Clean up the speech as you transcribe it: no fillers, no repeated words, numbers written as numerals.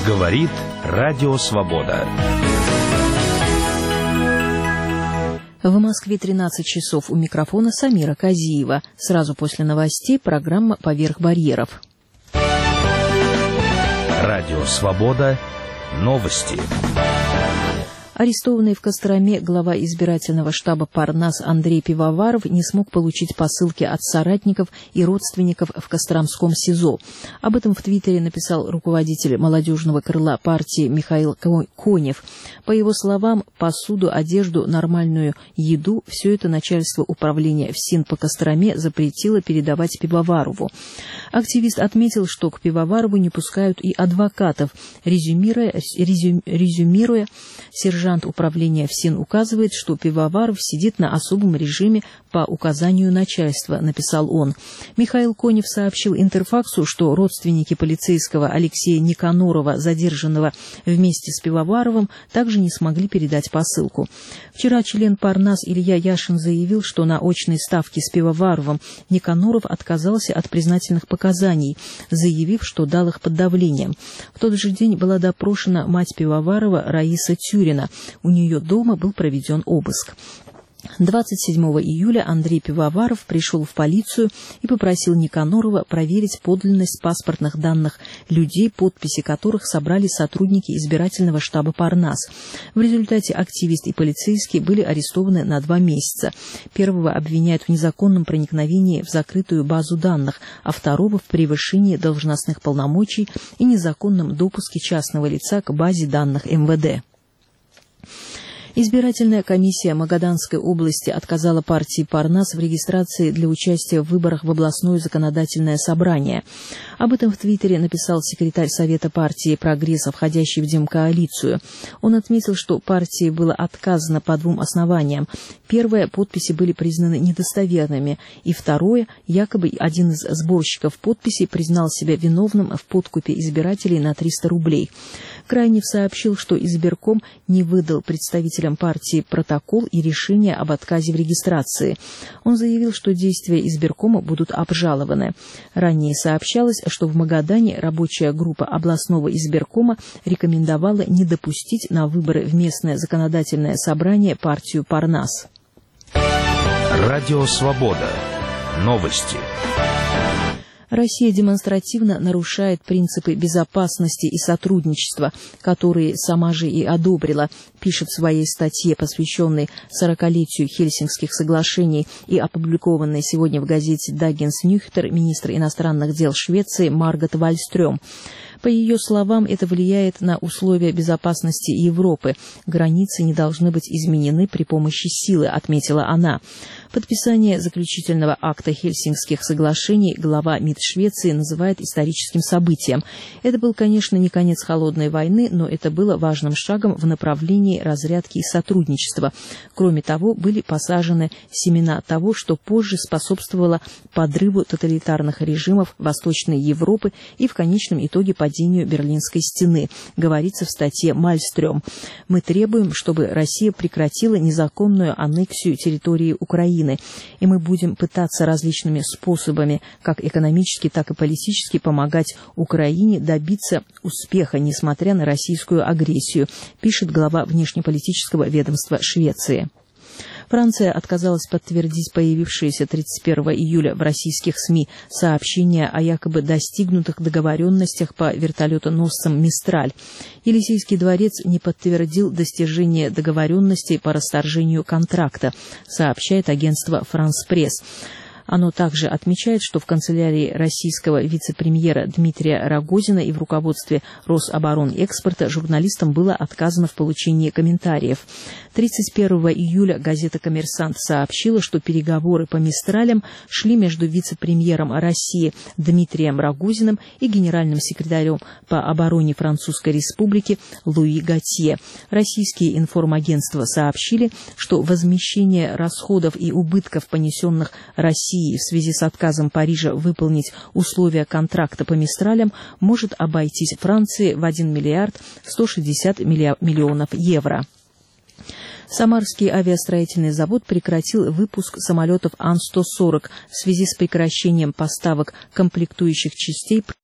Говорит Радио Свобода. В Москве 13 часов. У микрофона Самира Казиева. Сразу после новостей программа «Поверх барьеров». Радио Свобода. Новости. Арестованный в Костроме глава избирательного штаба Парнас Андрей Пивоваров не смог получить посылки от соратников и родственников в Костромском СИЗО. Об этом в Твиттере написал руководитель молодежного крыла партии Михаил Конев. По его словам, посуду, одежду, нормальную еду – все это начальство управления ФСИН по Костроме запретило передавать Пивоварову. Активист отметил, что к Пивоварову не пускают и адвокатов. Резюмируя, сержант управления ФСИН указывает, что Пивоваров сидит на особом режиме по указанию начальства, написал он. Михаил Конев сообщил Интерфаксу, что родственники полицейского Алексея Никанорова, задержанного вместе с Пивоваровым, также не смогли передать посылку. Вчера член Парнас Илья Яшин заявил, что на очной ставке с Пивоваровым Никаноров отказался от признательных показаний, заявив, что дал их под давлением. В тот же день была допрошена мать Пивоварова Раиса Тюрина. У нее дома был проведен обыск. 27 июля Андрей Пивоваров пришел в полицию и попросил Никанорова проверить подлинность паспортных данных людей, подписи которых собрали сотрудники избирательного штаба Парнас. В результате активист и полицейский были арестованы на 2 месяца. Первого обвиняют в незаконном проникновении в закрытую базу данных, а второго в превышении должностных полномочий и незаконном допуске частного лица к базе данных МВД. Избирательная комиссия Магаданской области отказала партии Парнас в регистрации для участия в выборах в областное законодательное собрание. Об этом в Твиттере написал секретарь Совета партии «Прогресса», входящий в Демкоалицию. Он отметил, что партии было отказано по 2 основаниям. Первое, подписи были признаны недостоверными, и второе, якобы один из сборщиков подписей признал себя виновным в подкупе избирателей на 300 рублей. Крайнев сообщил, что избирком не выдал представителям партии протокол и решение об отказе в регистрации. Он заявил, что действия избиркома будут обжалованы. Ранее сообщалось, что в Магадане рабочая группа областного избиркома рекомендовала не допустить на выборы в местное законодательное собрание партию Парнас. Радио Свобода. Новости. Россия демонстративно нарушает принципы безопасности и сотрудничества, которые сама же и одобрила, пишет в своей статье, посвященной 40-летию Хельсинкских соглашений и опубликованной сегодня в газете «Даггенс Нюхтер» министр иностранных дел Швеции Маргот Вальстрём. По ее словам, это влияет на условия безопасности Европы. Границы не должны быть изменены при помощи силы, отметила она. Подписание заключительного акта Хельсинкских соглашений глава МИД Швеции называет историческим событием. Это был, конечно, не конец холодной войны, но это было важным шагом в направлении разрядки и сотрудничества. Кроме того, были посажены семена того, что позже способствовало подрыву тоталитарных режимов Восточной Европы и в конечном итоге падению Берлинской стены, говорится в статье Мальстрём. Мы требуем, чтобы Россия прекратила незаконную аннексию территории Украины, и мы будем пытаться различными способами, как экономически, так и политически, помогать Украине добиться успеха, несмотря на российскую агрессию, пишет глава внешнеполитического ведомства Швеции. Франция отказалась подтвердить появившиеся 31 июля в российских СМИ сообщения о якобы достигнутых договоренностях по вертолетоносцам «Мистраль». Елисейский дворец не подтвердил достижение договоренностей по расторжению контракта, сообщает агентство «Франс Пресс». Оно также отмечает, что в канцелярии российского вице-премьера Дмитрия Рогозина и в руководстве Рособоронэкспорта журналистам было отказано в получении комментариев. 31 июля газета «Коммерсант» сообщила, что переговоры по «Мистралям» шли между вице-премьером России Дмитрием Рогозиным и генеральным секретарем по обороне Французской Республики Луи Готье. Российские информагентства сообщили, что возмещение расходов и убытков, понесенных Россией в связи с отказом Парижа выполнить условия контракта по «Мистралям», может обойтись Франции в 1 миллиард 160 миллионов евро. Самарский авиастроительный завод прекратил выпуск самолетов Ан-140 в связи с прекращением поставок комплектующих частей